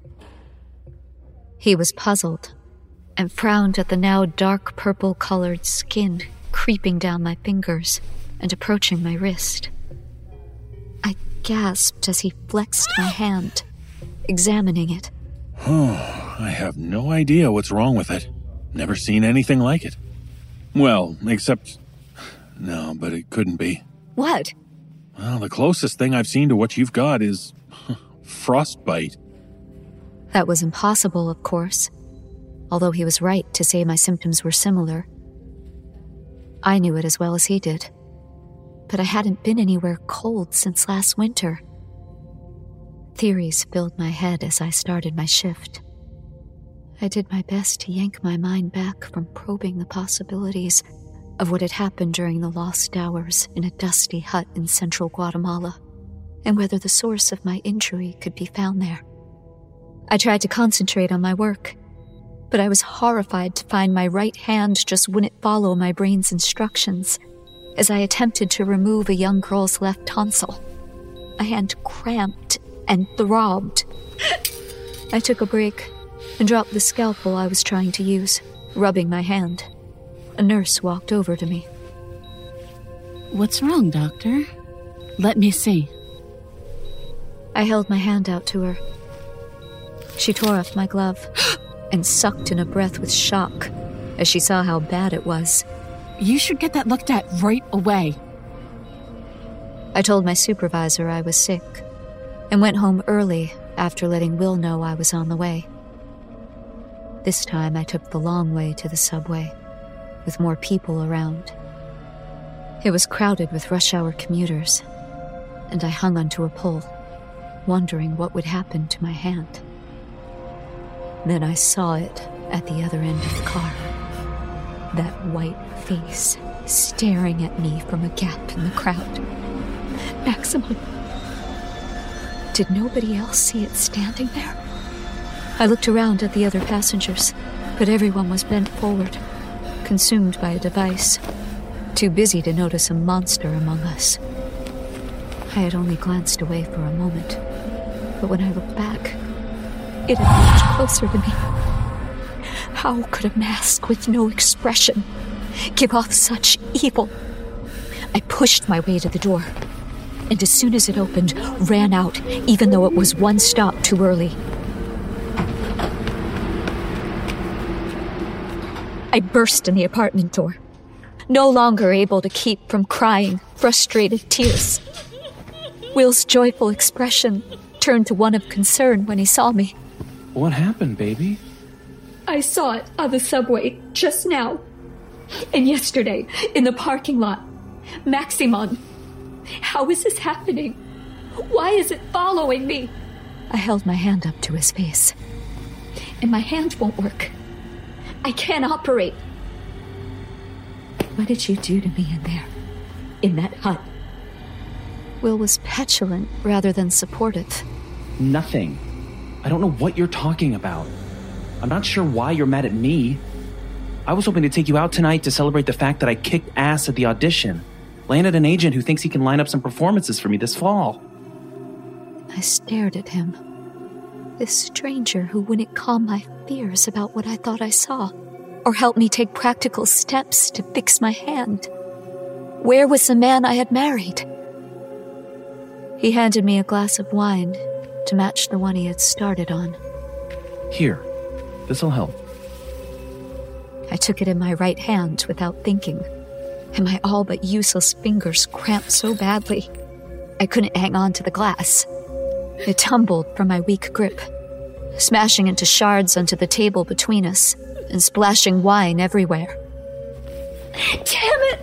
He was puzzled and frowned at the now dark purple-colored skin creeping down my fingers and approaching my wrist. I gasped as he flexed my hand, examining it. Oh, I have no idea what's wrong with it. Never seen anything like it. Well, except... No, but it couldn't be. What? Well, the closest thing I've seen to what you've got is... frostbite. That was impossible, of course, although he was right to say my symptoms were similar. I knew it as well as he did, but I hadn't been anywhere cold since last winter. Theories filled my head as I started my shift. I did my best to yank my mind back from probing the possibilities of what had happened during the lost hours in a dusty hut in central Guatemala, and whether the source of my injury could be found there. I tried to concentrate on my work, but I was horrified to find my right hand just wouldn't follow my brain's instructions as I attempted to remove a young girl's left tonsil. My hand cramped and throbbed. I took a break and dropped the scalpel I was trying to use, rubbing my hand. A nurse walked over to me. What's wrong, Doctor? Let me see. I held my hand out to her. She tore off my glove and sucked in a breath with shock as she saw how bad it was. You should get that looked at right away. I told my supervisor I was sick and went home early after letting Will know I was on the way. This time I took the long way to the subway, with more people around. It was crowded with rush-hour commuters, and I hung onto a pole, wondering what would happen to my hand. Then I saw it at the other end of the car. That white face staring at me from a gap in the crowd. Maximum. Did nobody else see it standing there? I looked around at the other passengers, but everyone was bent forward, consumed by a device, too busy to notice a monster among us. I had only glanced away for a moment, but when I looked back, it had moved closer to me. How could a mask with no expression give off such evil? I pushed my way to the door, and as soon as it opened, ran out, even though it was one stop too early. I burst in the apartment door, no longer able to keep from crying frustrated tears. Will's joyful expression turned to one of concern when he saw me. What happened, baby? I saw it on the subway just now. And yesterday, in the parking lot. Maximon. How is this happening? Why is it following me? I held my hand up to his face. And my hand won't work. I can't operate. What did you do to me in there? In that hut? Will was petulant rather than supportive. Nothing. I don't know what you're talking about. I'm not sure why you're mad at me. I was hoping to take you out tonight to celebrate the fact that I kicked ass at the audition. Landed an agent who thinks he can line up some performances for me this fall. I stared at him. This stranger who wouldn't calm my fears about what I thought I saw, or help me take practical steps to fix my hand. Where was the man I had married? He handed me a glass of wine to match the one he had started on. Here, this'll help. I took it in my right hand without thinking, and my all but useless fingers cramped so badly I couldn't hang on to the glass. It tumbled from my weak grip, smashing into shards onto the table between us and splashing wine everywhere. Damn it!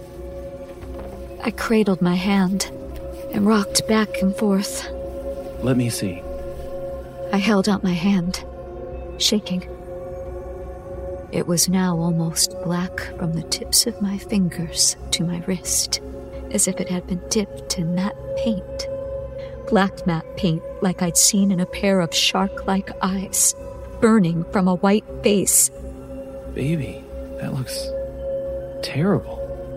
I cradled my hand and rocked back and forth. Let me see. I held out my hand, shaking. It was now almost black from the tips of my fingers to my wrist, as if it had been dipped in matte paint. Black matte paint like I'd seen in a pair of shark-like eyes, burning from a white face. Baby, that looks terrible.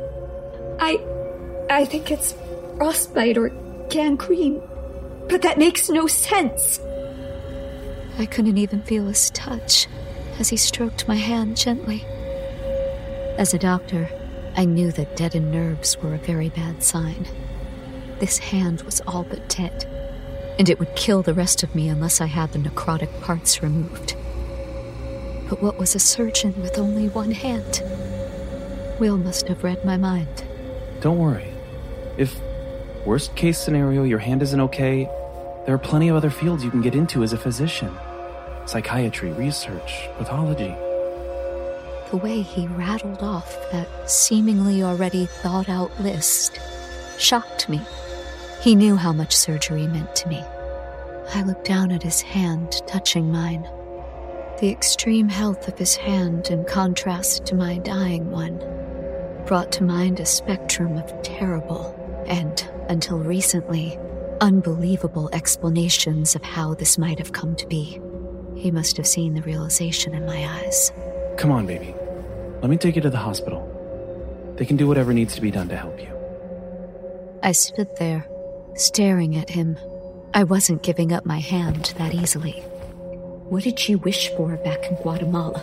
I think it's frostbite or gangrene, but that makes no sense. I couldn't even feel his touch as he stroked my hand gently. As a doctor, I knew that deadened nerves were a very bad sign. This hand was all but dead, and it would kill the rest of me unless I had the necrotic parts removed. But what was a surgeon with only one hand? Will must have read my mind. Don't worry. If, worst case scenario, your hand isn't okay, there are plenty of other fields you can get into as a physician. Psychiatry, research, pathology. The way he rattled off that seemingly already thought-out list shocked me. He knew how much surgery meant to me. I looked down at his hand, touching mine. The extreme health of his hand, in contrast to my dying one, brought to mind a spectrum of terrible and, until recently, unbelievable explanations of how this might have come to be. He must have seen the realization in my eyes. Come on, baby. Let me take you to the hospital. They can do whatever needs to be done to help you. I stood there, staring at him. I wasn't giving up my hand that easily. What did you wish for back in Guatemala?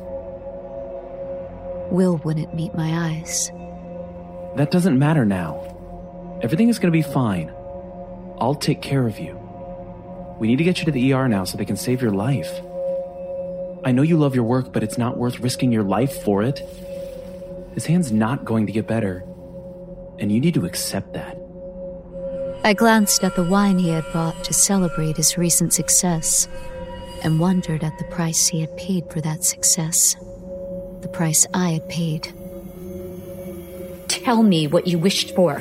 Will wouldn't meet my eyes. That doesn't matter now. Everything is going to be fine. I'll take care of you. We need to get you to the ER now so they can save your life. I know you love your work, but it's not worth risking your life for it. His hand's not going to get better, and you need to accept that. I glanced at the wine he had bought to celebrate his recent success and wondered at the price he had paid for that success. The price I had paid. Tell me what you wished for.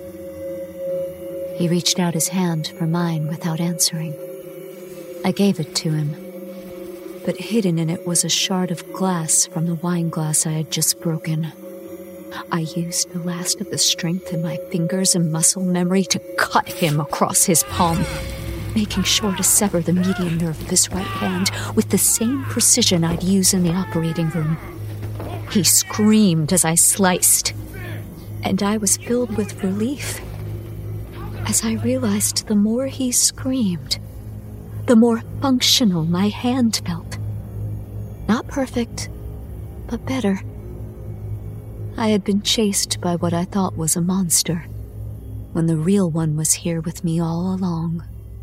He reached out his hand for mine without answering. I gave it to him, but hidden in it was a shard of glass from the wine glass I had just broken. I used the last of the strength in my fingers and muscle memory to cut him across his palm, making sure to sever the median nerve of his right hand with the same precision I'd use in the operating room. He screamed as I sliced, and I was filled with relief as I realized the more he screamed, the more functional my hand felt. Not perfect, but better. I had been chased by what I thought was a monster, when the real one was here with me all along.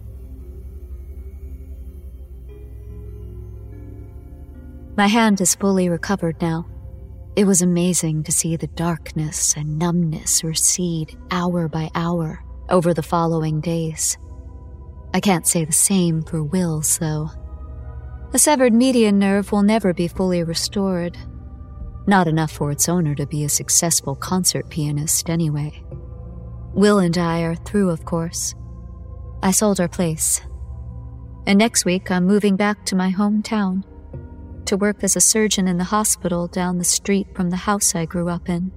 My hand is fully recovered now. It was amazing to see the darkness and numbness recede hour by hour over the following days. I can't say the same for Will's, though. A severed median nerve will never be fully restored. Not enough for its owner to be a successful concert pianist, anyway. Will and I are through, of course. I sold our place. And next week, I'm moving back to my hometown to work as a surgeon in the hospital down the street from the house I grew up in.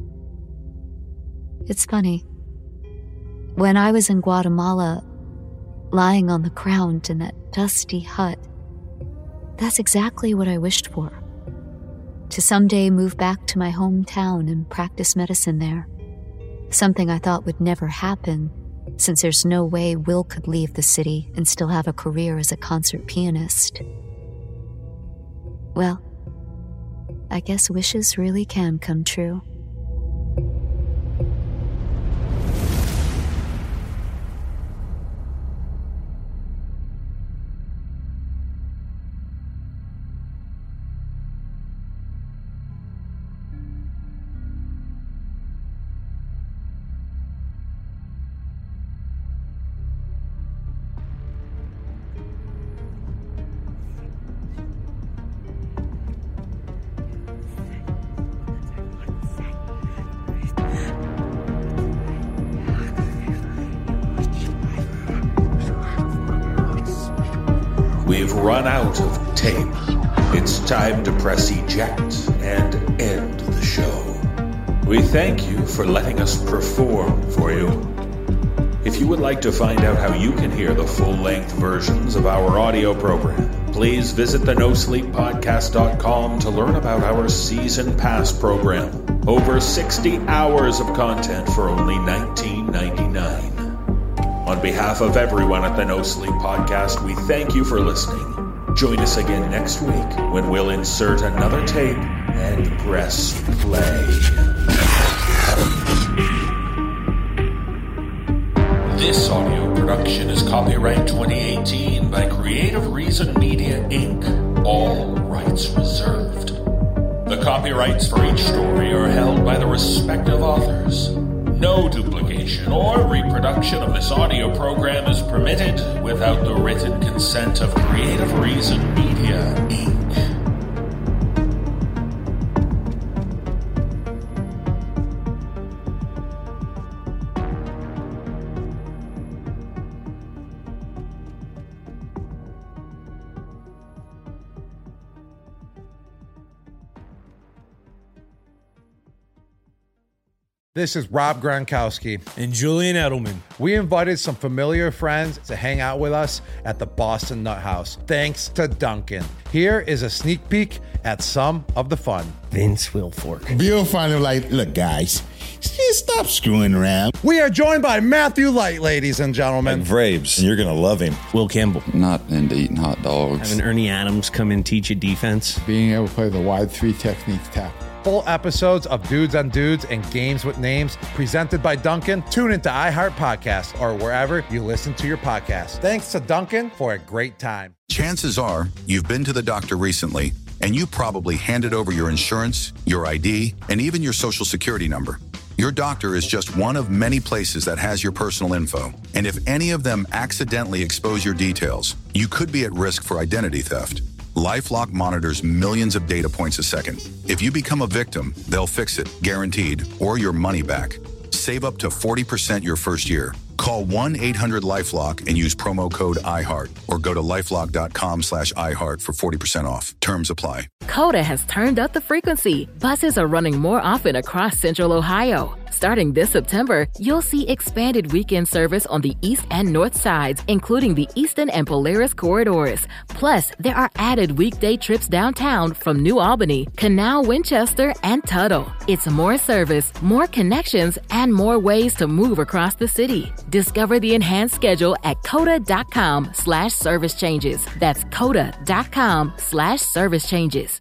It's funny. When I was in Guatemala, lying on the ground in that dusty hut, that's exactly what I wished for. To someday move back to my hometown and practice medicine there. Something I thought would never happen, since there's no way Will could leave the city and still have a career as a concert pianist. Well, I guess wishes really can come true. We've run out of tape. It's time to press eject and end the show. We thank you for letting us perform for you. If you would like to find out how you can hear the full-length versions of our audio program, please visit the NoSleepPodcast.com to learn about our Season Pass program. Over 60 hours of content for only $19.99. On behalf of everyone at the No Sleep Podcast, we thank you for listening. Join us again next week when we'll insert another tape and press play. This audio production is copyright 2018 by Creative Reason Media, Inc. All rights reserved. The copyrights for each story are held by the respective authors. No duplication or reproduction of this audio program is permitted without the written consent of Creative Reason Media, Inc. This is Rob Gronkowski and Julian Edelman. We invited some familiar friends to hang out with us at the Boston Nut House, thanks to Dunkin'. Here is a sneak peek at some of the fun. Vince Wilfork. Bill finally like, look, guys, just stop screwing around. We are joined by Matthew Light, ladies and gentlemen. And Vrabes, and you're going to love him. Will Campbell. Not into eating hot dogs. Having Ernie Adams come and teach you defense. Being able to play the wide three technique tackle. Full episodes of Dudes on Dudes and Games with Names presented by Dunkin'. Tune into iHeart Podcasts or wherever you listen to your podcasts. Thanks to Dunkin' for a great time. Chances are you've been to the doctor recently and you probably handed over your insurance, your ID, and even your social security number. Your doctor is just one of many places that has your personal info. And if any of them accidentally expose your details, you could be at risk for identity theft. LifeLock monitors millions of data points a second. If you become a victim, they'll fix it, guaranteed, or your money back. Save up to 40% your first year. Call 1-800-LifeLock and use promo code iHeart or go to lifelock.com/iHeart for 40% off. Terms apply. Coda has turned up the frequency. Buses are running more often across Central Ohio. Starting this September, you'll see expanded weekend service on the east and north sides, including the Eastern and Polaris corridors. Plus, there are added weekday trips downtown from New Albany, Canal, Winchester, and Tuttle. It's more service, more connections, and more ways to move across the city. Discover the enhanced schedule at coda.com/service changes. That's coda.com/service changes.